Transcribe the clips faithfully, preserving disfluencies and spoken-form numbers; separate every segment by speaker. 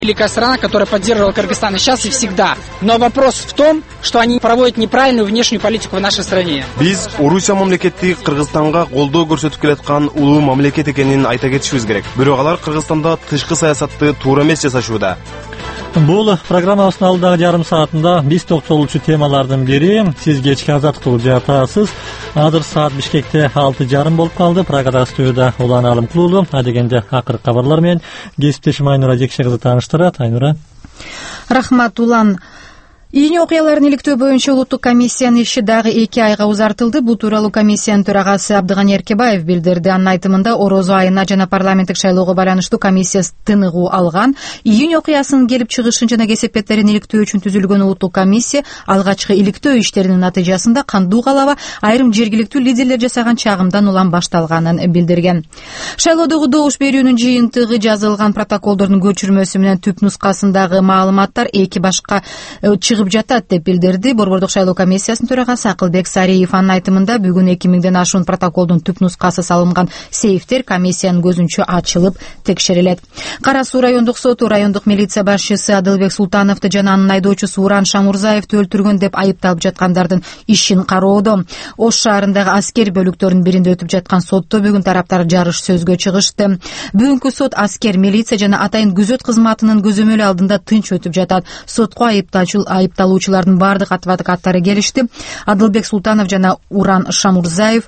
Speaker 1: Великая страна, которая поддерживала Кыргызстан и сейчас, и всегда. Но вопрос в том, что они проводят неправильную внешнюю политику в нашей стране.
Speaker 2: Биз Орусия мамлекети Кыргызстанга колдоо көрсөтүп келаткан улуу мамлекет экенин айта кетишибиз керек. Бирок алар Кыргызстанда тышкы саясатты туура эмес жасашууда.
Speaker 3: Бул программабыздын алдагы жарым саатында биз токтолчу темалардын бири сиз кечки азаттыкты жатасыз. Азыр саат Бишкекте алты жарым болуп калды. Прагада студияда Улан Алым Кулулу, адегенде акыркы кабарлар менен кесиптешим Айнура Жекше кызы тааныштырат. Айнура.
Speaker 4: Рахмат, Улан. Июнь окуяларын иликтөө боюнча улуттук комиссиянын иши дагы эки айга узартылды. Бул тууралуу комиссиянын төрагасы Абдыганы Эркебаев билдирди. Анын айтымында орозо айына жана парламенттик шайлоого байланыштуу комиссия тыныгуу алган. Июнь окуясынын келип чыгышын жана кесепеттерин иликтөө үчүн түзүлгөн улуттук комиссия алгачкы иликтөө иштеринин натыйжасында кандуу калаба айрым жергиликтүү лидерлер жасаган чагымдан улам башталганын билдирген. Шайлоодогу добуш берүүнүн жыйынтыгы жазылган протоколдордун көчүрмөсү менен түп нускасындагы маалыматтар эки башка чыгып жатат деп билдирди Борбордук шайлоо комиссиясынын төрагасы Акылбек Сариев. Анын айтымында бүгүн эки миңден ашуун протоколдун түп нускасы салынган сейфтер комиссиянын көзүнчө ачылып текшерилет. Кара Суу райондук соту райондук милиция башчысы Адылбек Султановду жана анын айдоочусу Уран Шамурзаевди өлтүргөн деп айыпталып жаткандардын ишин кароодо. Ош шаарындагы аскер бөлүктөрүнүн биринде өтүп жаткан сотто бүгүн тараптар жарыш сөзгө чыгышты. Бүгүнкү сот аскер, милиция жана атайын күзөт кызматынын көзөмөлү алдында тынч өтүп жатат. Сотко айыпталуучу айыпталуучулардын бардык адвокат каттары келишти. Адылбек Султанов жана Уран Шамурзаев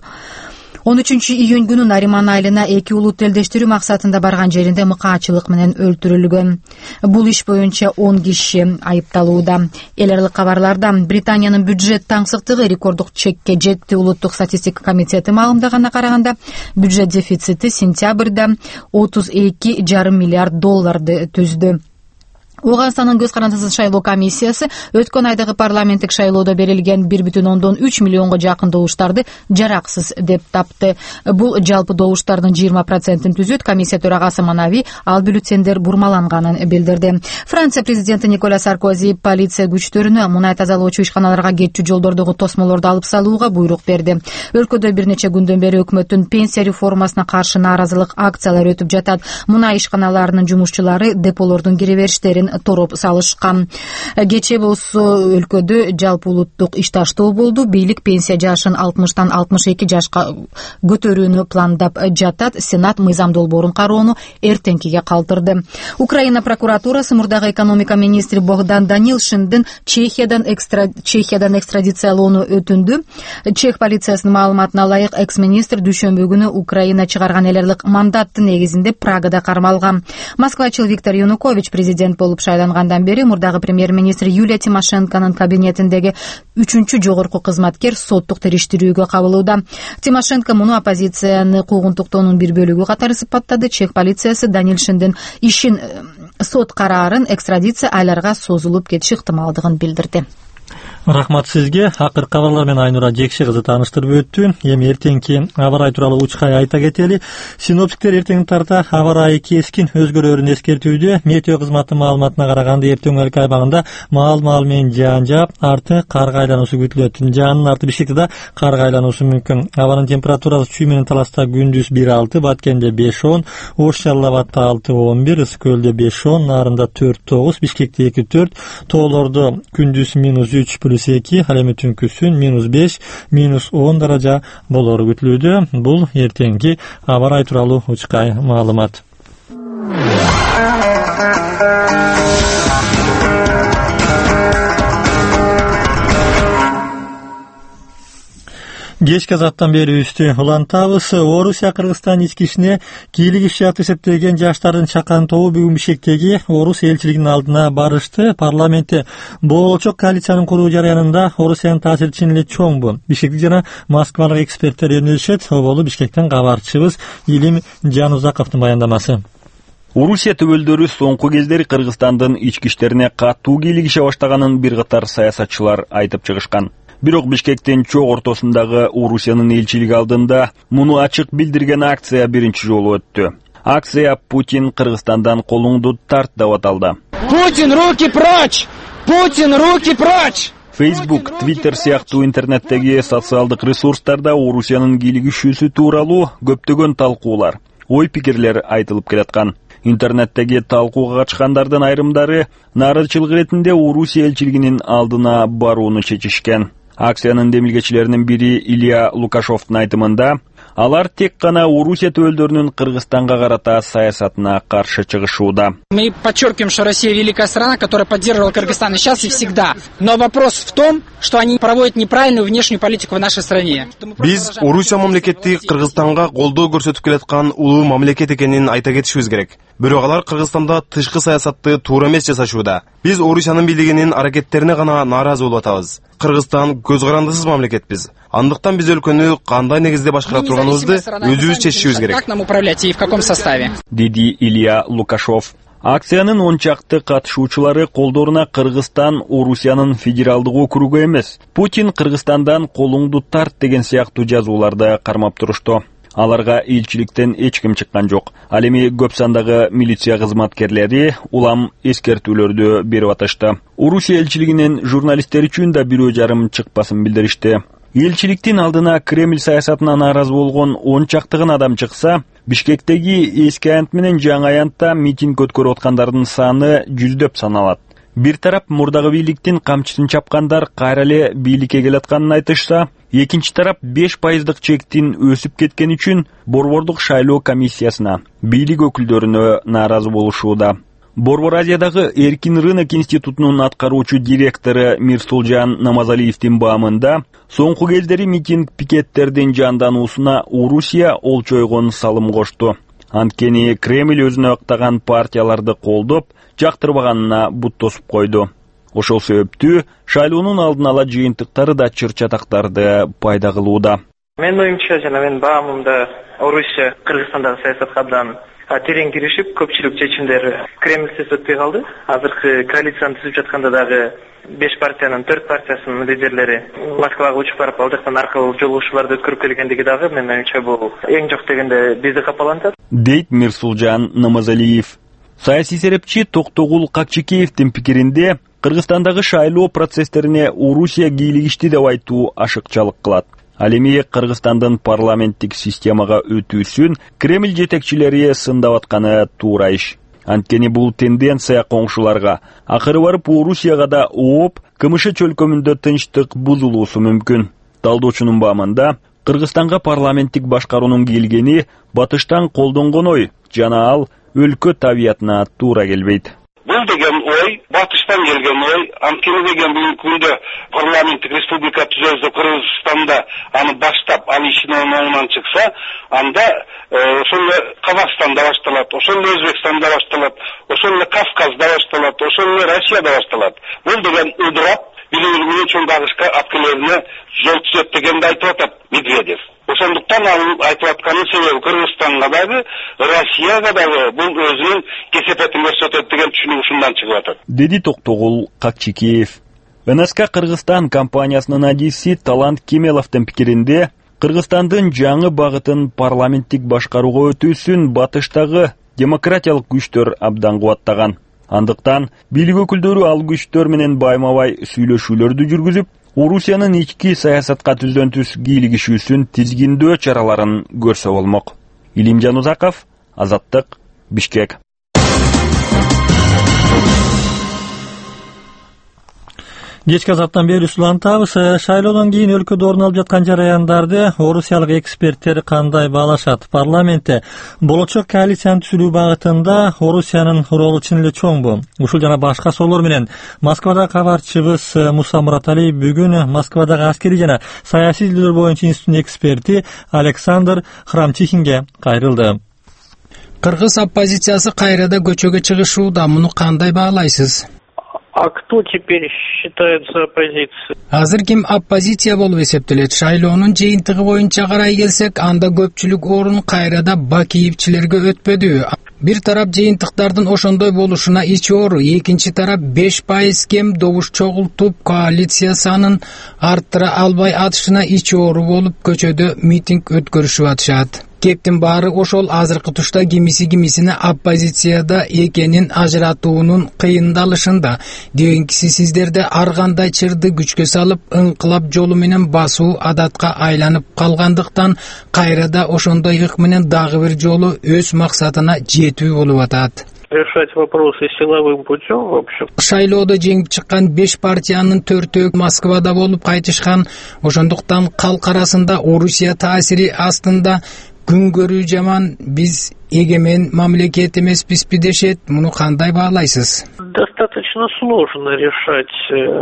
Speaker 4: он үчүнчү июнь күнү Нариман айылына эки улут элдештирүү максатында барган жеринде мыкаачылык менен өлтүрүлгөн. Бул иш боюнча он киши айыпталууда. Эл аралык кабарларда Британиянын бюджет таңсыктыгы рекорддук чекке жетти. Улуттук статистика комитети маалымдаганына караганда, бюджет дефицити сентябрда отуз эки жарым миллиард долларды түздү. Оганстандын көз карандысыз шайлоо комиссиясы өткөн айдагы парламенттик шайлоодо берилген бир бүтүн ондон үч миллионго жакын добуштарды жараксыз деп тапты. Бул жалпы добуштардын жыйырма процентин түзөт. Комиссия төрагасы Манави ал бюллетендер бурмаланганын билдирди. Франция президенти Николя Саркози полиция күчтөрүнө мунай тазалоочу ишканаларга кетчү жолдордогу тосмолорду алып салууга буйрук берди. Өлкөдө бир нече күндөн бери өкмөттүн пенсия реформасына каршы нааразылык акциялары өтүп жатат. Мунай ишканаларынын жумушчулары деполордун киребериштерин тороп салышкан. Кечээ болсо өлкөдө жалпы улуттук ишташтоо болду. Бийлик пенсия жашын алтымыштан алтымыш эки жашка көтөрүүнү пландап жатат. Сенат мыйзам долбоорун кароону эртеңкиге калтырды. Украина прокуратурасы мурдагы экономика министри Богдан Данилшиндин Чехиядан экстра Чехиядан экстрадициялоону өтүндү. Чех полициясынын маалыматына ылайык, экс-министр дүйшөмбү күнү Украина чыгарган эл аралык мандаттын негизинде Прагада кармалган. Москвачыл Виктор Янукович президент болуп шайлангандан бери мурдагы премьер-министр Юлия Тимошенконун кабинетиндеги үчүнчү жогорку кызматкер соттук териштирүүгө кабылууда. Тимошенко муну оппозицияны куугунтуктоонун бир бөлүгү катары сыпаттады. Чех полициясы Данилшиндин ишин сот караарын экстрадиция айларга созулуп кетиши ыктымалдыгын билдирди.
Speaker 3: Рахмат сизге. Акыркы кабарлар менен Айнура Жекше кызы тааныштырып өттү. Эми эртеңки аба ырайы тууралуу учкай айта кетели. Синоптиктер эртең тарта аба ырайы кескин өзгөрөөрүн эскертүүдө. Метео кызматы маалыматына караганда эртең өлкө айбагында маал-маал менен жаан жаап, арты карга айлануусу күтүлөт. Жаандын арты Бишкекте да карга айлануусу мүмкүн. Абанын температурасы Чүй менен Таласта күндүз бир алты, Баткенде беш он, Ош Жалал Абадта алты он бир, Ысык көлдө беш он, Нарында төрт тогуз, Бишкекте эки төрт, тоолордо күндүз минус үч плюс эки, ал эми түнкүсүн минус беш, минус он даража болору күтүлүүдө. Бул эртеңки аба ырайы тууралуу учкай маалымат. Кечки азаттан берүүбүздү улантабыз. Орусия Кыргызстан ички ишине кийлик иш жааты эсептелген жаштардын чакан тобу бүгүн Бишкектеги Орус элчилигинин алдына барышты. Парламентте болочок коалициянын куруу жарыянында Орусиянын таасирчи эле чоңбу. Бишкектик жана Москвалык эксперттер өнүлүшөт. Оболу Бишкектен кабарчыбыз Илим Жанузаковдун баяндамасы.
Speaker 5: Орусия төбөлдөрү соңку кездери Кыргызстандын ички иштерине катуу кийлигише баштаганын бир катар саясатчылар айтып чыгышкан. Бирок Бишкектин чок ортосундагы Орусиянын элчилиги алдында муну ачык билдирген акция биринчи жолу өттү. Акция Путин Кыргызстандан колуңду тарт деп аталды.
Speaker 1: Путин, руки прочь! Путин, руки прочь!
Speaker 5: Facebook, Twitter сыяктуу интернеттеги социалдык ресурстарда Орусиянын кийлигишүүсү тууралуу көптөгөн талкуулар. ой пикирлер айтылып келаткан. Интернеттеги талкууга катышкандардын айрымдары нааразычылык иретинде Орусия элчилигинин алдына барууну чечишкен. Акциянын демилгечилеринин бири Илья Лукашовдун айтымында, алар тек гана Орусия төбөлдөрүнүн Кыргызстанга карата саясатына каршы чыгышууда.
Speaker 1: Мы подчеркиваем, что Россия великая страна, которая поддерживала Кыргызстан и сейчас, и всегда. Но вопрос в том, что они проводят неправильную внешнюю политику в нашей стране.
Speaker 2: Биз Орусия мамлекети Кыргызстанга колдоо көрсөтүп келаткан улуу мамлекет экенин айта кетишибиз керек. Бирок алар Кыргызстанда тышкы саясатты туура эмес жасашууда. Биз Орусиянын бийлигинин аракеттерине гана нааразы болуп атабыз. Кыргызстан көз карандысыз мамлекетпиз. Андыктан биз өлкөнү кандай негизде башкара турганыбызды өзүбүз чечишибиз керек.
Speaker 1: Как нам управлять и в каком составе?
Speaker 5: Деди Илья Лукашов. Акциянын он чакты катышуучулары колдоруна Кыргызстан Орусиянын федералдык округу эмес, Путин Кыргызстандан колуңду тарт деген сыяктуу жазууларды кармап турушту. Аларга элчиликтен эч ким чыккан жок. Ал эми көп сандагы милиция кызматкерлери улам эскертүүлөрдү берип атышты. Орусия элчилигинин журналисттер үчүн да бирөө жарым чыкпасын билдиришти. Элчиликтин алдына Кремль саясатына нааразы болгон он чактыгын адам чыкса, Бишкектеги эски аянт менен жаңы аянтта митинг өткөрүп аткандардын саны жүздөп саналат. Бир тарап мурдагы бийликтин камчысын чапкандар кайра эле бийликке келатканын айтышса, экинчи тарап беш пайыздык чектин өсүп кеткени үчүн Борбордук шайлоо комиссиясына, бийлик өкүлдөрүнө нааразы болушууда. Борбор Азиядагы Эркин рынок институтунун аткаруучу директору Мирсулжан Намазалиевдин баамында, соңку кездери митинг пикеттердин жандануусуна Орусия олчойгон салым кошту. Анткени Кремль өзүнө ыктаган партияларды колдоп, жактырбаганына бут тосуп койду. Ошол себептүү шайлоонун алдын ала жыйынтыктары да чыр-чатактарды пайда кылууда.
Speaker 6: Менин оюмча жана менин баамымда Орусия Кыргызстандагы саясатка абдан терең киришип, көпчүлүк чечимдер Кремльсиз өтпөй калды. Азыркы коалицияны түзүп жатканда дагы беш партиянын төрт партиясынын лидерлери Москвага учуп барып, ал жактан аркылуу жолугушууларды өткөрүп келгендиги дагы менин оюмча бул эң жок дегенде бизди капалантат.
Speaker 5: Дейт Мирсулжан Намазалиев. Саясий серепчи Токтогул Какчикеевдин пикиринде, Кыргызстандагы шайлоо процесстерине Орусия кийлигишти деп айтуу ашыкчалык кылат. Ал эми Кыргызстандын парламенттик системага өтүүсүн Кремль жетекчилери сындап атканы туура иш. Анткени бул тенденция коңшуларга, акыры барып Орусияга да ооп, КМШ чөлкөмүндө тынчтык бузулуусу мүмкүн. Талдоочунун баамында, Кыргызстанга парламенттик башкаруунун келгени батыштан колдонгон ой, жана ал өлкө табиятына туура келбейт.
Speaker 7: Бул деген ой, батыштан келген ой, анткени деген бүгүнкү күндө парламенттик республика түзөбүз деп Кыргызстанда аны баштап, ал ишин оңунан чыкса, анда ошол эле Казакстанда башталат, ошол эле Өзбекстанда башталат, ошол эле Кавказда башталат, ошол эле Россияда башталат. Бул деген ыдырап, билүүнүн чоң багышка аткелерине жол түзөт дегенди айтып атат Медведев. Ошондуктан ал айтып атканын себеби Кыргызстанга дагы, Россияга дагы бул өзүнүн кесепетин көрсөтөт деген түшүнүк ушундан чыгып атат.
Speaker 5: Деди Токтогул Какчикеев. эн эс ка Кыргызстан компаниясынын адиси Талант Кемеловдун пикиринде, Кыргызстандын жаңы багытын парламенттик башкарууга өтүүсүн батыштагы демократиялык күчтөр абдан кубаттаган. Андыктан бийлик өкүлдөрү ал күчтөр менен байма-бай сүйлөшүүлөрдү жүргүзүп, Орусиянын ички саясатка түздөн түз кийлигишүүсүн тизгиндөө чараларын көрсө болмок. Илимжан Узаков, Азаттык, Бишкек.
Speaker 3: Кечки азаттан бери улантабыз. Шайлоодон кийин өлкөдө орун алып жаткан жараяндарды орусиялык эксперттер кандай баалашат? Парламентте болочок коалицияны түзүү багытында Орусиянын ролу чын эле чоңбу? Ушул жана башка суроолор менен Москвада кабарчыбыз Муса Муратали бүгүн Москвадагы аскерий жана саясий изилдөөлөр боюнча институттун эксперти Александр Храмчихинге кайрылды.
Speaker 8: Кыргыз оппозициясы кайрада көчөгө чыгышууда, муну кандай баалайсыз?
Speaker 6: А кто теперь считается оппозицией?
Speaker 8: Азыр ким оппозиция болуп эсептелет? Шайлоонун жыйынтыгы боюнча карай келсек, анда көпчүлүк орун кайрада бакиевчилерге өтпөдү. Бир тарап жыйынтыктардын ошондой болушуна ичи оору, экинчи тарап беш пайыз кем добуш чогултуп коалиция санын арттыра албай атышына ичи оору болуп көчөдө митинг өткөрүшүп атышат. Кептин баары ошол азыркы тушта кимиси кимисине оппозицияда экенин ажыратуунун кыйындалышында. Дегенкиси сиздерде ар кандай чырды күчкө салып, ыңкылап жолу менен басуу адатка айланып калгандыктан кайрада ошондой ык менен дагы бир жолу өз максатына жетүү болуп атат.
Speaker 6: Решать вопросы силовым путем, в общем.
Speaker 8: Шайлоодо жеңип чыккан беш партиянын төртөө Москвада болуп кайтышкан. Ошондуктан калк арасында Орусия таасири астында күн көрүү жаман, биз эгемен мамлекет эмеспизби дешет. Муну кандай баалайсыз?
Speaker 6: Достаточно сложно решать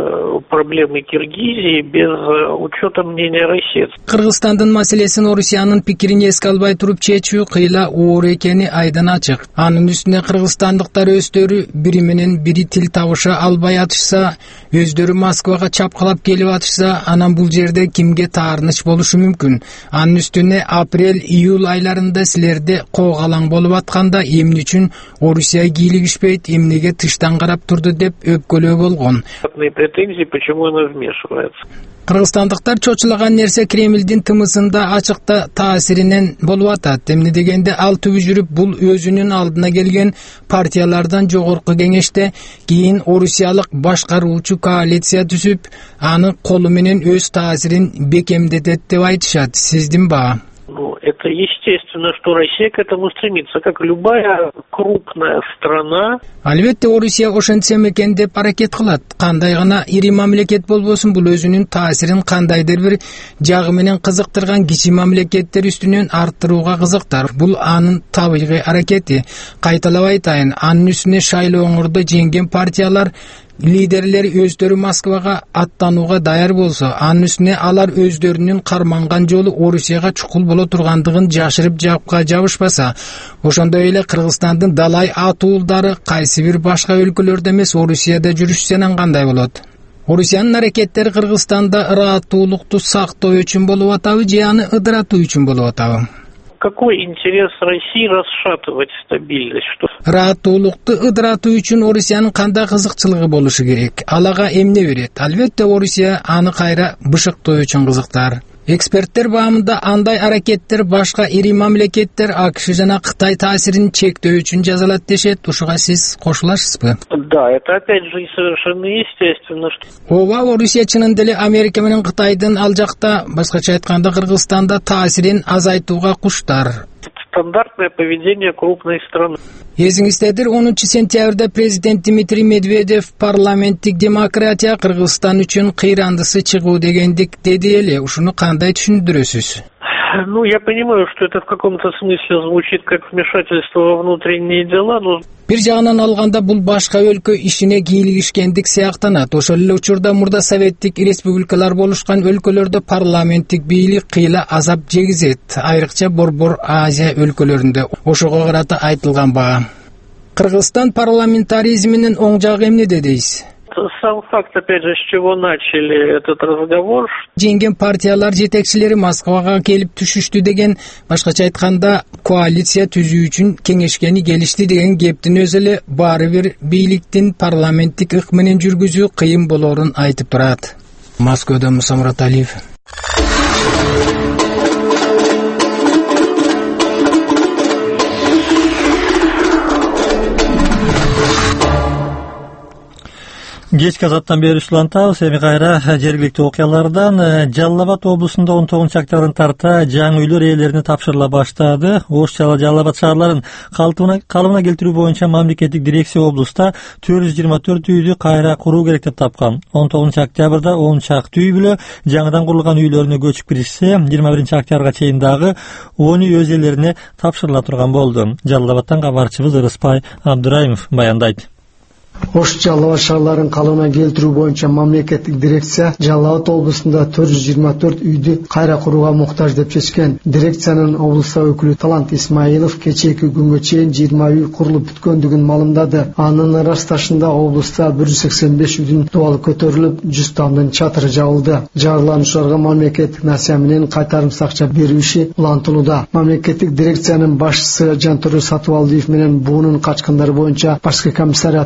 Speaker 6: проблемы Киргизии без учета мнения России.
Speaker 8: Кыргызстандын маселесин Орусиянын пикирин эске албай туруп чечүү кыйла оор экени айдан ачык. Анын үстүнө кыргызстандыктар өздөрү бири менен бири тил табыша албай атышса, өздөрү Москвага чапкалап келип атышса, анан бул жерде кимге таарыныч болушу мүмкүн? Анын үстүнө апрель-июль айларында силерде коогалаң болуп атканда эмне үчүн Орусия кийлигишпейт, эмнеге тыштан карап турду деп өпкөлөө болгон.
Speaker 6: Претензии, почему она вмешивается.
Speaker 8: Кыргызстандыктар чочулаган нерсе Кремлдин тымысында ачыкта таасиринен болуп атат. Эмне дегенде ал түбү жүрүп бул өзүнүн алдына келген партиялардан жогорку кеңеште кийин Орусиялык башкаруучу коалиция түзүп, аны колу менен өз таасирин бекемдетет деп айтышат. Сиздин баа?
Speaker 6: Ну, это естественно, что Россия к этому стремится, как любая крупная страна.
Speaker 8: Албетте Орусия ошентсем экен деп аракет кылат. Кандай гана ири мамлекет болбосун, бул өзүнүн таасирин кандайдыр бир жагы менен кызыктырган кичи мамлекеттер үстүнөн арттырууга кызыктар. Бул анын табигый аракети. Кайталап айтайын, анын үстүнө шайлооңордо жеңген партиялар лидерлер өздөрү Москвага аттанууга даяр болсо, анын үстүнө алар өздөрүнүн карманган жолу Орусияга чукул боло тургандыгын жашырып жапка жабышпаса, ошондой эле Кыргызстандын далай атуулдары кайсы бир башка өлкөлөрдө эмес Орусияда жүрүшсө кандай болот? Орусиянын аракеттери Кыргызстанда ырааттуулукту сактоо үчүн болуп атабы же аны ыдыратуу үчүн болуп атабы?
Speaker 6: Какой интерес России расшатывать стабильность? Что?
Speaker 8: Ырааттуулукту ыдыратуу үчүн Орусиянын кандай кызыкчылыгы болушу керек? Алага эмне берет? Албетте Орусия аны кайра бышыктоо үчүн кызыктар. Эксперттер баамында андай аракеттер башка ири мамлекеттер АКШ жана Кытай таасирин чектөө үчүн жазалат дешет. Ушуга сиз кошуласызбы?
Speaker 6: Да, это опять же совершенно естественно.
Speaker 8: Ооба, Орусия чынында эле Америка менен Кытайдын ал жакта, башкача айтканда Кыргызстанда таасирин азайтууга куштар.
Speaker 6: Стандартное поведение крупной страны.
Speaker 8: Эсиңиздедир, онунчу сентябрда президент Дмитрий Медведев парламенттик демократия Кыргызстан үчүн кыйрандысы чыгуу дегендик деди эле. Ушуну кандай түшүндүрөсүз?
Speaker 6: Ну, я понимаю, что это в каком-то смысле звучит как вмешательство во внутренние дела, но...
Speaker 8: Бир жагынан алганда бул башка өлкө ишине кийлигишкендик сыяктанат. Ошол эле учурда мурда советтик республикалар болушкан өлкөлөрдө парламенттик бийлик кыйла азап жегизет, айрыкча Борбор Азия өлкөлөрүндө. Ошого карата айтылган баа. Кыргызстан парламентаризминин оң жагы эмне дейсиз?
Speaker 6: Сам факт, опять же, с чего начали этот разговор.
Speaker 8: Жеңген партиялар жетекчилери Москвага келип түшүштү деген, башкача айтканда, коалиция түзүү үчүн кеңешкени келишти деген кептин өзү эле баары бир бийликтин парламенттик ык менен жүргүзүү кыйын болоорун айтып турат. Москвадан Муса Мураталиев.
Speaker 3: Кечки азаттан бери ушулантабыз. Эми кайра жергиликтүү окуялардан. Жалал Абад облусунда он тогузунчу октябрдын тарта жаңы үйлөр ээлерине тапшырыла баштады. Ош жана Жалал Абад шаарларын калыбына келтирүү боюнча мамлекеттик дирекция облуста төрт жүз жыйырма төрт үйдү кайра куруу керек деп тапкан. он тогузунчу октябрда он чакты үй бүлө жаңыдан курулган үйлөрүнө көчүп киришсе, жыйырма биринчи октябрга чейин дагы он үй өз ээлерине тапшырыла турган болду. Жалал Абадтан кабарчыбыз Ырыспай Абдурайымов баяндайт.
Speaker 9: Ош Жалал Абад шаарларын калыбына келтирүү боюнча мамлекеттик дирекция Жалал Абад облусунда төрт жүз жыйырма төрт үйдү кайра курууга муктаж деп чечкен. Дирекциянын облуста өкүлү Талант Исмаилов кечээки күнгө чейин жыйырма үй курулуп бүткөндүгүн маалымдады. Анын ырасташында облуста бир жүз сексен беш үйдүн дубалы көтөрүлүп, жүз тамдын чатыры жабылды. Жарылануучуларга мамлекеттик насыя менен кайтарымсыз акча берүү иши улантылууда. Мамлекеттик дирекциянын башчысы Жантөрө Сатыбалдиев менен буунун качкындары боюнча башкы комиссариатынын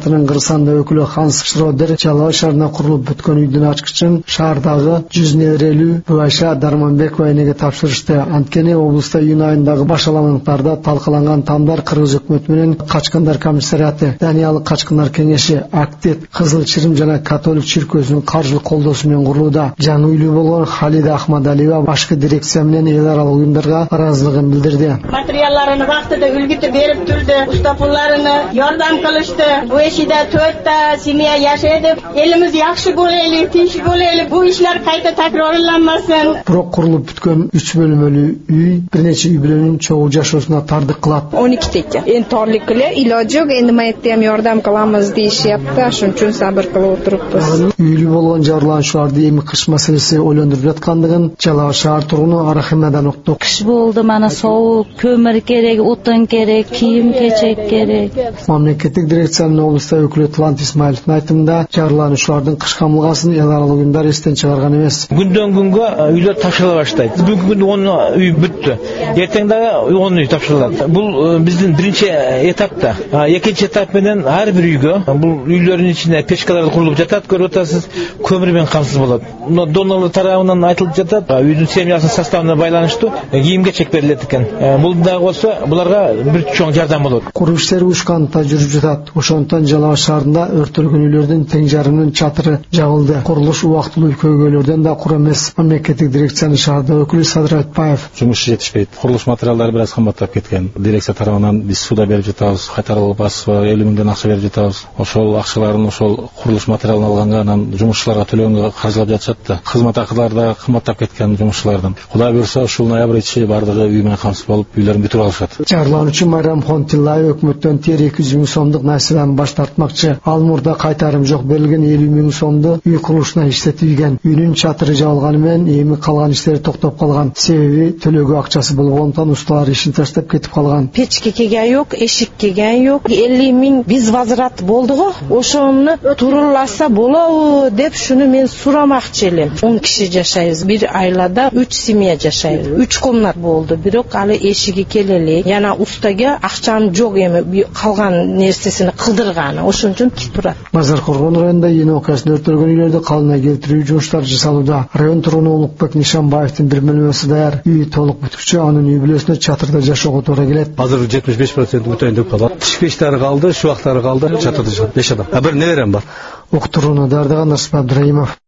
Speaker 9: Кыргызстанда өкүлү Ханс Шродер Жалал аш шаарына курулуп бүткөн үйдүн ачкычын шаардагы жүз неберелүү Буайша Дарманбекова энеге тапшырышты. Анткени облуста июнь айындагы башаламалыктарда талкаланган тамдар кыргыз өкмөтү менен качкындар комиссариаты, Даниялык качкындар кеңеши, Актет, Кызыл Чырым жана католик чиркөөсүнүн каржылык колдоосу менен курулууда. Жаңы үйлүү болгон Халида Ахмадалиева башкы дирекция менен эл аралык уюмдарга ыраазылыгын билдирди.
Speaker 10: Материалларын вактында үлгүтүп берип турду, устапуларына жардам кылышты. Бу эшиде төрттө семья жашайды. Элimiz жакшы болели, тинч болели. Бу иштер кайта такрарланмасын.
Speaker 9: Бирок курулуп бүткөн үч бөлмөлүү үй бир нече үй бүлөнүн чогуу жашоосуна тардык кылат.
Speaker 11: он эки теке. Энд торлук эле илoj жок, энди маетте ham жардам кыламыз дейишипти. Ошон үчүн сабыр кылып отурупбуз.
Speaker 9: Үйлүү болгон жабырлануучуларды эми кыш маселеси ойлондуруп жаткандыгын Жалал аш шаар тургуну Арахимадан уктук.
Speaker 12: Кыш болду, мана соолук, көмүр керек, отун керек, кийим кечек керек.
Speaker 9: Мамлекеттик дирекциянын облуста өкүлү Талант Исмаиловдун айтымында жабырлануучулардын кыш камылгасын эл аралык уюмдар эстен чыгарган эмес.
Speaker 13: Күндөн күнгө үйлөр тапшырыла баштайт. Бүгүнкү күндө он үй бүттү. Эртең дагы он үй тапшырылат. Бул биздин биринчи этапта. Экинчи этап менен ар бир үйгө бул үйлөрдүн ичине печкалар курулуп жатат, көрүп атасыз, көмүр менен камсыз болот. Донорлор тарабынан айтылып жатат, үйдүн семьясынын составына байланыштуу кийим кечек берилет экен. Бул дагы болсо буларга бир чоң жардам болот.
Speaker 9: Куруу иштери ушкандыкта жүрүп жатат. Ошондон Жалал аш шаарында өрттөлгөн үйлөрдүн тең жарымынын чатыры жабылды. Курулуш убактылуу көйгөйлөрдөн да кур эмес. Мамлекеттик дирекциянын шаарда өкүлү Садыр Айтбаев:
Speaker 14: жумуш жетишпейт. Курулуш материалдары бир аз кымбаттап кеткен. Дирекция тарабынан биз суда берип жатабыз, кайтарылып басып элүү миңден акча берип жатабыз. Ошол акчаларын ошол курулуш материалын алганга, анан жумушчуларга төлөгөнгө каржылап жатышат да. Кызмат акылары да кымбаттап кеткен жумушчулардын. Кудай буюрса ушул ноябрь ичи бардыгы үй менен камсыз болуп, үйлөрүн бүтүрүп алышат.
Speaker 9: Жарлануучу Майрамхон Тиллаев өкмөттөн тер эки жүз миң сомдук насыбаны баш тартмакчы. Ал мурда кайтарым жок берилген элүү миң сомду үй курулушуна иштетилген. Үйүнүн чатыры жабылганы менен эми калган иштери токтоп калган. Себеби төлөөгө акчасы болгондуктан усталар ишин таштап кетип калган.
Speaker 11: Печке келген жок, эшик келген жок. элүү миң биз возврат болду го. Ошону туруласа болобу деп шуну мен сурамакчы элем. он киши жашайбыз. Бир айлада үч семья жашайбыз. үч комнат болду. Бирок алы эшиги келели. Жана устага акчам жок эми калган нерсесин кылдырганы. Ошон үчүн турат.
Speaker 9: Базар Коргон районунда ийин окуясында өрттөлгөн үйлөрдү калыбына келтирүү жумуштары жасалууда. Район тургуну Улукбек Нишанбаевдин бир бөлмөсү даяр. Үй толук бүткүчө анын үй бүлөсүнө чатырда жашоого туура келет.
Speaker 15: Азыр жетимиш беш процент бүтөйүн деп калат. Тиш пештери калды, шубактары калды, чатырда жашат беш адам. А бир неберем бар.
Speaker 9: Уктурууну дардаган Насип Абдыраимов.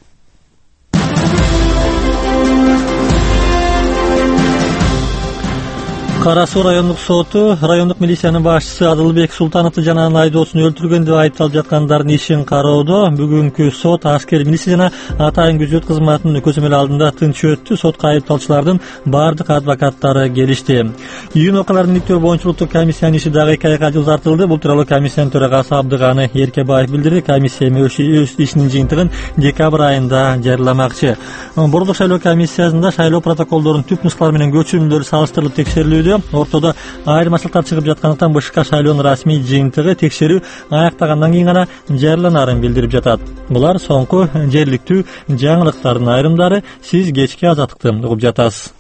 Speaker 3: Кара Суу райондук соту райондук милициянын башчысы Адылбек Султановду жана анын айдоосун өлтүргөн деп айыпталып жаткандардын ишин кароодо бүгүнкү сот аскер милиция жана атайын күзөт кызматынын көзөмөл алдында тынч өттү. Сотко айыпталуучулардын бардык адвокаттары келишти. Июнь окуяларын иликтөө боюнча улуттук комиссиянын иши дагы эки айга узартылды. Бул тууралуу комиссиянын төрагасы Абдыганы Эркебаев билдирди. Комиссия өз ишинин жыйынтыгын декабрь айында жарыяламакчы. Бордук шайлоо комиссиясында шайлоо протоколдорунун түп нускалары менен көчүрмөлөрү салыштырылып текшерилүүдө. Ортодо айырмачылыктар чыгып жаткандыктан БШК шайлоонун расмий жыйынтыгы текшерүү аяктагандан кийин гана жарыяланарын билдирип жатат. Булар соңку жергиликтүү жаңылыктардын айрымдары. Сиз кечки азаттыкты угуп жатасыз.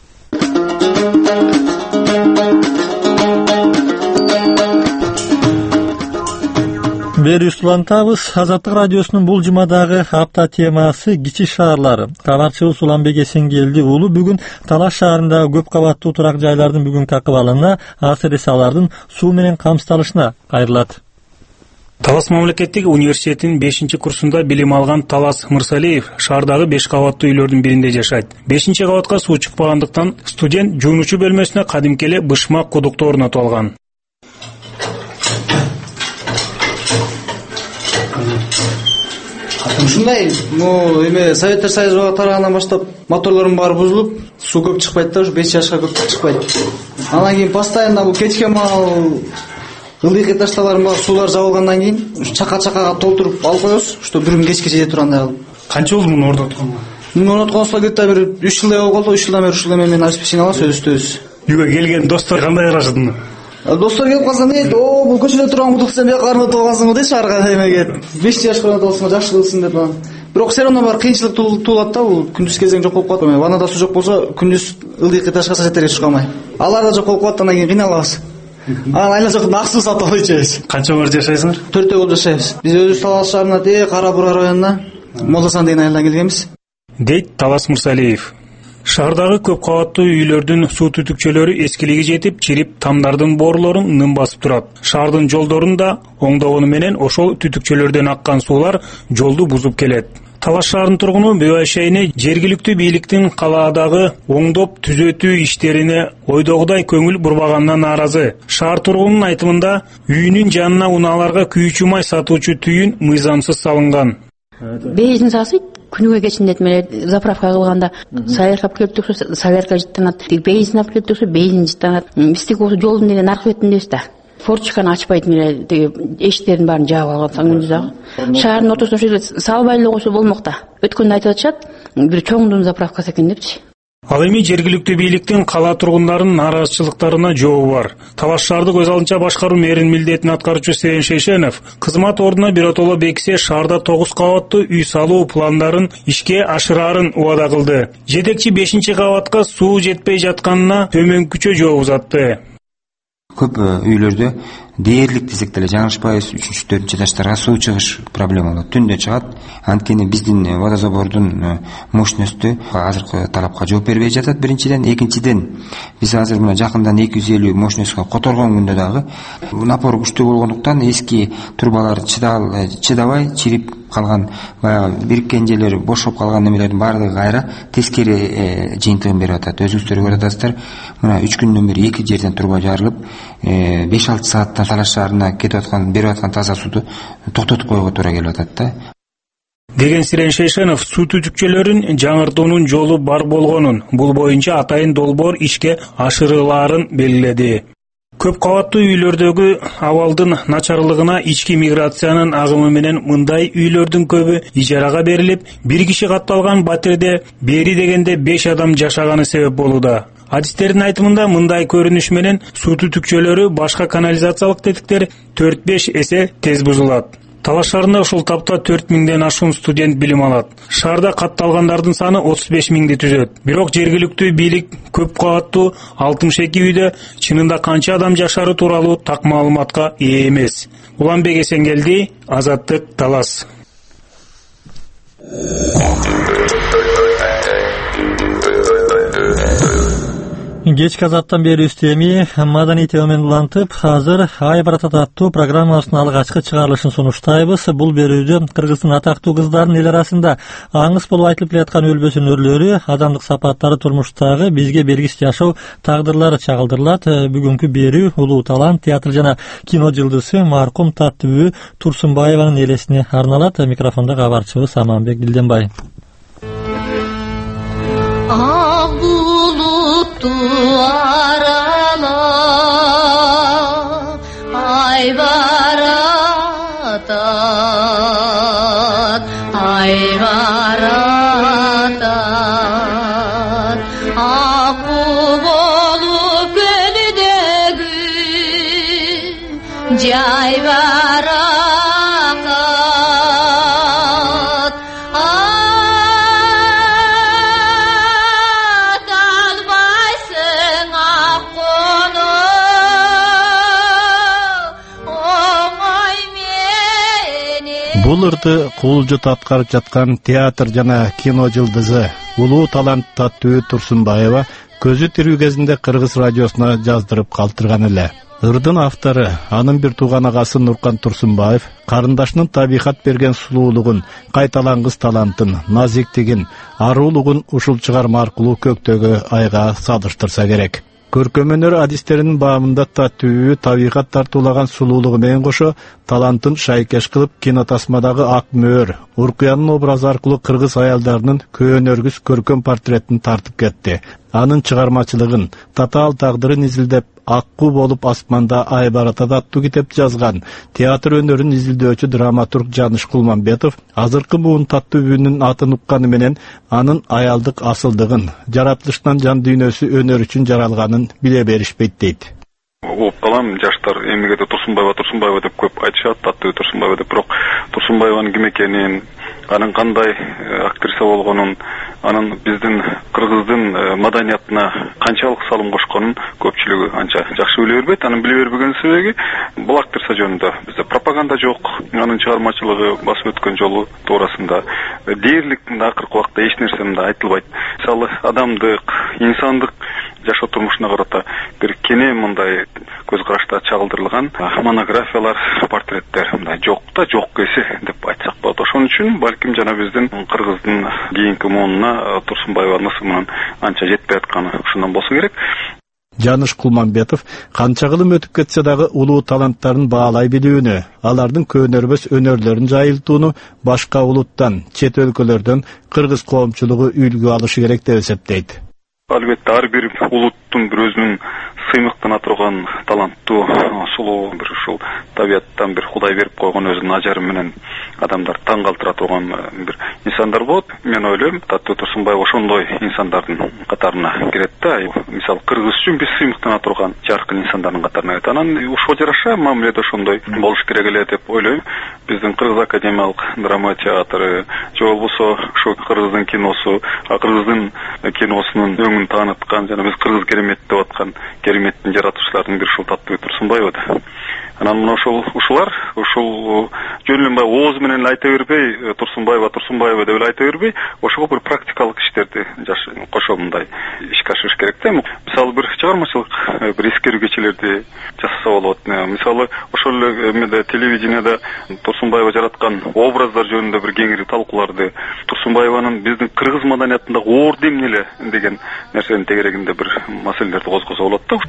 Speaker 3: Бери улантабыз. Азаттык радиосунун бул жумадагы апта темасы кичи шаарлар. Кабарчыбыз Уланбек Эсенгелди уулу бүгүн Талаш шаарындагы көп кабаттуу турак жайлардын бүгүнкү акыбалына, асыресе алардын суу менен камсыздалышына кайрылат.
Speaker 16: Талас мамлекеттик университетинин бешинчи курсунда билим алган Талас Мырсалиев шаардагы беш кабаттуу үйлөрдүн биринде жашайт. бешинчи кабатка суу чыкпагандыктан студент жуунуучу бөлмөсүнө кадимки эле бышмак кудукту орнотуп алган.
Speaker 17: Ушундай, ну, эме Советтер Союзуга тарагандан баштап моторлордун баары бузулуп, суу көп чыкпайт да, ушу беш жашка көп чыкпайт. Андан кийин постоянно бул кечке маал ылдый ташталарын бар суулар жабылгандан кийин чака-чакага толтуруп алып коебуз, ошто бир күн кечке жете тургандай кылып.
Speaker 16: Канча болду муну орнотконго?
Speaker 17: Муну орнотконубузга где-то бир үч жылдай болуп калды, үч жылдан бери ушул эме менен обеспечение алабыз өзүбүз.
Speaker 16: Үйгө келген достор кандай карашты?
Speaker 17: Достор келип калса не дейт? О, бул көчөдө турган кудук сен бияка орнотуп алгансың дейт, шаарга эмеге. беш жашка орнотуп алсаң жакшы кылсың деп анан. Бирок все равно бар кыйынчылык туулат да, бул күндүз кезең жок болуп калат. Ванада суу жок болсо күндүз ылдый ташка сажеттерге чыга алмай. Алар да жок болуп калат, андан кийин кыйналабыз. Анан айла жакында ак суу сатып алып ичебиз.
Speaker 16: Канча бар жашайсыңар?
Speaker 17: Төртөө болуп жашайбыз. Биз өзүбүз Талас шаарына тээ Кара Бура районуна Молдасан деген айылдан келгенбиз.
Speaker 16: Дейт Талас Мырсалиев. Шаардагы көп кабаттуу үйлөрдүн суу түтүкчөлөрү эскилиги жетип, чирип, тамдардын боорулорун нын басып турат. Шаардын жолдорун да оңдогону менен ошол түтүкчөлөрдөн аккан суулар жолду бузуп келет. Талас шаарынын тургуну Бөбө Шейне жергиликтүү бийликтин калаадагы оңдоп түзөтүү иштерине ойдогудай көңүл бурбаганына нааразы. Шаар тургунунун айтымында үйүнүн жанына унааларга күйүүчү май сатуучу түйүн мыйзамсыз салынган.
Speaker 18: Бейзин сасыйт, күнүгө кечинде эле заправка кылганда солярка алып келип турса, солярка жыттанат. Тиги бейзин алып келип турса, бейзин жыттанат. Биздики осы жолдун деген аркы бетиндебиз да. Форточканы ачпайт эле, тиги эшиктердин баарын жаап алгансаң күндүз дагы. Шаардын ортосунда салбай эле койсо болмок да. Өткөндө айтып атышат, бир чоңдун заправкасы экен депчи.
Speaker 16: Ал эми жергиликтүү бийликтин кала тургундарынын нааразычылыктарына жообу бар. Талас шаардык өз алдынча башкаруу мэринин милдетин аткаруучу Сен Шейшенов кызмат ордуна биротоло бекисе шаарда тогуз кабаттуу үй салуу пландарын ишке ашыраарын убада кылды. Жетекчи бешинчи кабатка суу жетпей жатканына төмөнкүчө жооп узатты.
Speaker 19: Көп үйлөрдө дээрлик десек деле жаңылышпайбыз, үчүнчү төртүнчү этаждарга суу чыгыш проблема болот. Түндө чыгат. Анткени биздин водозабордун мощносту азыркы талапка жооп бербей жатат биринчиден, экинчиден биз азыр мына жакындан эки жүз элүү мощностько которгон күндө дагы напор күчтүү болгондуктан эски трубалар чыдабай чирип калган, баягы бириккен жерлери бошоп калган немелердин баардыгы кайра тескери жыйынтыгын берип атат. Өзүңүздөр көрүп атасыздар. Мына үч күндөн бери эки жерден труба жарылып, беш алты сааттан Талас шаарына кетип аткан, берип аткан таза сууду токтотуп коюуга туура келип атат да.
Speaker 16: Деген Сирен Шейшенов суу түтүкчөлөрүн жаңыртуунун жолу бар болгонун, бул боюнча атайын долбоор ишке ашырылаарын белгиледи. Көп кабаттуу үйлөрдөгү абалдын начарлыгына ички миграциянын агымы менен мындай үйлөрдүн көбү ижарага берилип, бир киши катталган батирде бери дегенде беш адам жашаганы себеп болууда. Адистердин айтымында мындай көрүнүш менен суу түтүкчөлөрү башка канализациялык тетиктер төрт беш эсе тез бузулат. Талас шаарында ушул тапта төрт миңден ашуун студент билим алат. Шаарда катталгандардын саны отуз беш миңди түзөт. Бирок жергиликтүү бийлик көп кабаттуу алтымыш эки үйдө чынында канча адам жашары тууралуу так маалыматка ээ эмес. Уланбек Эсенгелди, Азаттык, Талас.
Speaker 3: Кечки азаттан бери үстеми маданий тема менен улантып, азыр Ай баратат аттуу программасынын алгачкы чыгарылышын сунуштайбыз. Бул берүүдө Кыргыздын атактуу кыздарынын эл арасында аңыз болуп айтылып келаткан өлбөсөн өрлөрү, адамдык сапаттары, турмуштагы бизге бергис жашоо тагдырлары чагылдырылат. Бүгүнкү берүү улуу талант, театр жана кино жылдызы маркум Таттыбү Турсунбаеванын элесине арналат. Микрофондо кабарчыбыз Аманбек Дилденбай.
Speaker 20: Arala ay baratat ay baratat aku bolup gölüdegü jay barakat
Speaker 21: Бул ырды кулжут аткарып жаткан театр жана кино жылдызы улуу талант Таттыбү Турсунбаева көзү тирүү кезинде Кыргыз радиосуна жаздырып калтырган эле. Ырдын автору, анын бир тууган агасы Нуркан Турсунбаев карындашынын табигат берген сулуулугун, кайталангыс талантын, назиктигин, аруулугун ушул чыгарма аркылуу көктөгү айга салыштырса керек. Көркөмөнөр адистеринин баамында Таттыбү табигат тартуулаган сулуулугу менен кошо талантын шайкеш кылып кинотасмадагы ак мөөр, Уркуянын образы аркылуу кыргыз аялдарынын көөнөргүс көркөм портретин тартып кетти. Анын чыгармачылыгын, татаал тагдырын изилдеп, аккуу болуп асманда ай баратат аттуу китеп жазган театр өнөрүн изилдөөчү драматург Жаныш Кулманбетов азыркы буун Таттыбүнүн атын укканы менен анын аялдык асылдыгын, жаратылыштан жан дүйнөсү өнөр үчүн жаралганын биле беришпейт дейт.
Speaker 22: Угуп калам, жаштар эмгеде Турсунбаева Турсунбаева деп көп айтышат, Таттыбү Турсунбаева деп, бирок Турсунбаеванын ким экенин, анын кандай актриса болгонун, анын биздин кыргыздын маданиятына канчалык салым кошконун көпчүлүгү анча жакшы биле бербейт. Анын биле бербеген себеби бул актриса жөнүндө бизде пропаганда жок. Анын чыгармачылыгы басып өткөн жолу туурасында дээрлик акыркы убакта эч нерсе мында айтылбайт. Мисалы адамдык, инсандык жашоо турмушуна карата бир кене мындай көз карашта чагылдырылган монографиялар, портреттер мындай жок да жок эси деп айтсак болот. Ошон үчүн балким жана биздин кыргыздын кийинки муунуна Турсунбаеванын ысымынын анча жетпей атканы ушундан болсо керек.
Speaker 21: Жаныш Кулманбетов канча кылым өтүп кетсе дагы улуу таланттарын баалай билүүнү, алардын көнөрбөс өнөрлөрүн жайылтууну башка улуттан, чет өлкөлөрдөн кыргыз коомчулугу үлгү алышы керек деп эсептейт.
Speaker 22: Албетте ар бир улуттун бир өзүнүн сыймыктана турган таланттуу, сулуу бир ушул табияттан бир Кудай берип койгон өзүнүн ажары менен адамдар таң калтыра турган бир инсандар болот. Мен ойлойм, Таттуу Турсунбаева ошондой инсандардын катарына кирет да. Мисалы кыргыз үчүн биз сыймыктана турган жаркын инсандардын катарына кирет. Анан ошого жараша мамиледе ошондой болуш керек эле деп ойлойм. Биздин Кыргыз академиялык драма театры, же болбосо ушу кыргыздын киносу, кыргыздын киносунун өңүн тааныткан жана биз кыргыз керемет деп аткан кереметтин жаратуучуларынын бири ушул Таттуу Турсунбаева да. Анан мына ошол ушулар ушул жөн эле ооз менен айта бербей, Турсунбаева Турсунбаева деп эле айта бербей, ошого бир практикалык иштерди кошо мындай ишке ашырыш керек да. Мисалы бир чыгармачылык бир эскерүү кечелерди жасаса болот. Мисалы ошол эле эмеде телевидениеде Турсунбаева жараткан образдар жөнүндө бир кеңири талкууларды, Турсунбаеванын биздин кыргыз маданиятындагы орду эмне эле деген нерсенин тегерегинде бир маселелерди козгосо болот да.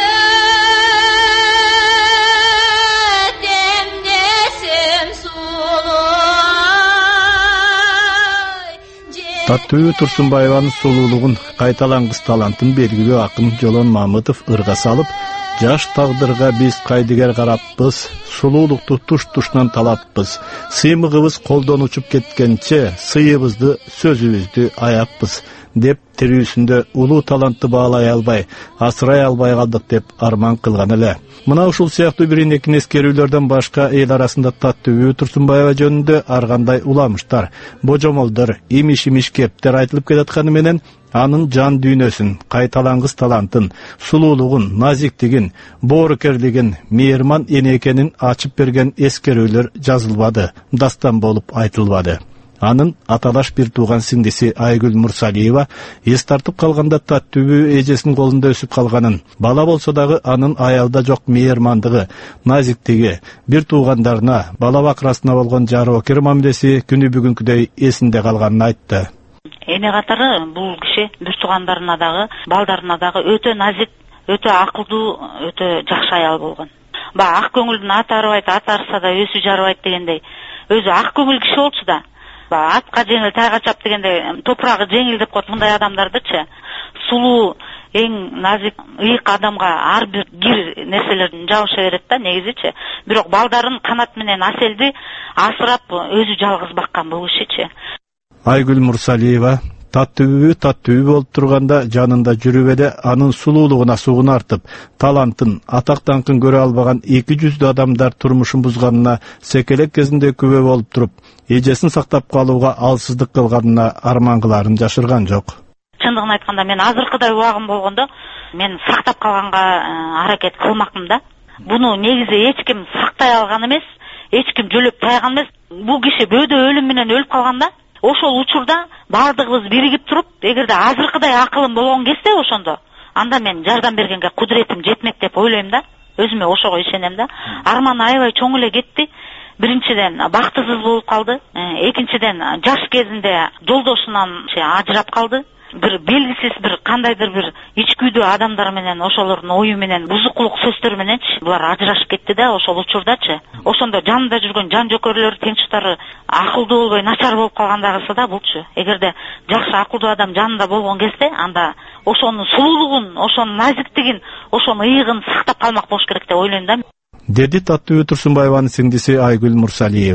Speaker 21: Таттуу Турсунбаеванын сулуулугун, кайталангыс талантын белгилүү акын Жолон Мамытов ырга салып, жаш тагдырга биз кайдыгер караппыз, сулуулукту туш-тушунан талаппыз, сыймыгыбыз колдон учуп кеткенче, сыйыбызды, сөзүбүздү аяппыз деп тирүүсүндө улуу талантты баалай албай, асырай албай калдык деп арман кылган эле. Мына ушул сыяктуу бир эки эскерүүлөрдөн башка эл арасында Таттуу Турсунбаева жөнүндө ар кандай уламыштар, божомолдор, имиш-имиш кептер айтылып келатканы менен анын жан дүйнөсүн, кайталангыс талантын, сулуулугун, назиктигин, боорукерлигин, мейирман эне экенин ачып берген эскерүүлөр жазылбады, дастан болуп айтылбады. Анын аталаш бир тууган сиңдиси Айгүл Мурсалиева эс тартып калганда Таттуу эжесинин колунда өсүп калганын, бала болсо дагы анын аялда жок мейирмандыгы, назиктиги, бир туугандарына, бала бакырасына болгон жароокер мамилеси күнү бүгүнкүдөй эсинде калганын айтты.
Speaker 2: Эми катары бул киши бир туугандарына дагы, балдарына дагы өтө назик, өтө акылдуу, өтө жакшы аял болгон. Ба ак көңүлдүн аты арыбайт, аты арса да өсү жарыбайт дегендей, өзү ак көңүл киши болчу да. Атка жеңил, тайга чап дегенде топурагы жеңил деп коет мындай адамдардычы. Сулуу, эң назик, ыйык адамга ар бир кир нерселердин жабыша берет да негизичи. Бирок балдарын канат менен аселди асырап өзү жалгыз баккан бул кишичи.
Speaker 21: Айгүл Мурсалиева Таттуу таттуу болуп турганда жанында жүрүп эле анын сулуулугуна сугун артып, талантын, атак-даңкын көрө албаган эки жүздүү адамдар турмушун бузганына секелек кезинде күбө болуп туруп, эжесин сактап калууга алсыздык кылганына арман кыларын жашырган жок.
Speaker 2: Чындыгын айтканда мен азыркыдай убагым болгондо мен сактап калганга аракет кылмакмын да. Буну негизи эч ким сактай алган эмес, эч ким жөлөп тайган эмес. Бул киши бөөдө өлүм менен өлүп калганда, ошол учурда бардыгыбыз биригип туруп, эгерде азыркыдай акылым болгон кезде ошондо, анда мен жардам бергенге кудуретим жетмек деп ойлойм да. Өзүмө ошого ишенем да. Арман аябай чоң эле кетти. Биринчиден бактысыз болуп калды, экинчиден жаш кезинде жолдошунан ажырап калды. Бир белгисиз бир кандайдыр бир ичкүйдүү адамдар менен, ошолордун ою менен, бузукулук сөздөр мененчи булар ажырашып кетти да ошол учурдачы. Ошондо жанында жүргөн жан жөкөрлөр, теңчтары акылдуу болбой начар болуп калгандагысы да булчу. Эгерде жакшы акылдуу адам жанында болгон кезде, анда ошонун сулуулугун, ошонун назиктигин, ошонун ыйыгын сактап калмак болуш керек деп ойлойм да.
Speaker 21: Деди Таттуу Турсунбаеванын сиңдиси Айгүл Мурсалиева.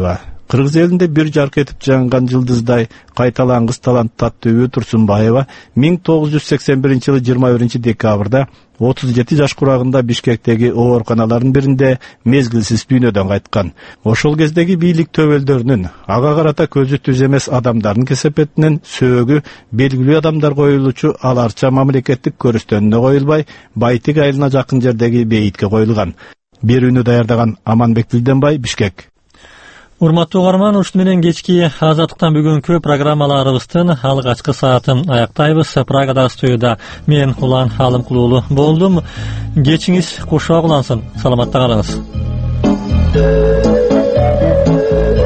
Speaker 21: Кыргыз элинде бир жарк этип жанган жылдыздай кайталангыс талант Таттыбү Турсунбаева миң тогуз жүз сексен биринчи жылы жыйырма биринчи декабрда отуз жети жаш курагында Бишкектеги ооруканалардын биринде мезгилсиз дүйнөдөн кайткан. Ошол кездеги бийлик төбөлдөрүнүн ага карата көзү түз эмес адамдардын кесепетинен сөөгү белгилүү адамдар коюлуучу аларча мамлекеттик көрүстөнүнө коюлбай, Байтик айылына жакын жердеги бейитке коюлган. Берүүнү даярдаган Аманбек Билденбай, Бишкек.
Speaker 3: Урматтуу угарман, ушуну менен кечки Азаттыктан бүгүнкү программаларыбыздын алгачкы саатын аяктайбыз. Прагадагы студияда мен Улан Алымкулуулу болдум. Кечиңиз кушак улансын. Саламатта калыңыз.